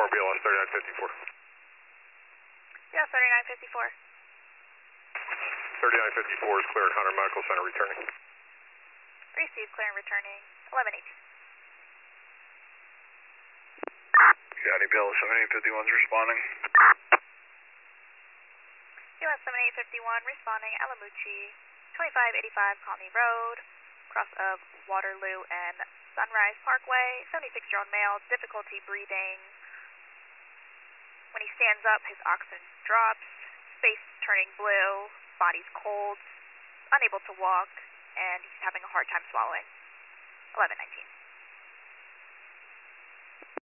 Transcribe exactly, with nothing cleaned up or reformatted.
Inform B L S thirty-nine fifty-four. Yeah, thirty-nine fifty-four. thirty-nine fifty-four is cleared, Hunter Medical Center returning. Received, clear and returning, eleven eighteen. Scotty, B L S seventy-eight fifty-one is responding. B L S seventy-eight fifty-one responding, Alamucci, twenty-five eighty-five Colony Road, cross of Waterloo and Sunrise Parkway, seventy-six-year-old male, difficulty breathing. When he stands up, his oxygen drops, face turning blue, body's cold, unable to walk, and he's having a hard time swallowing. eleven nineteen.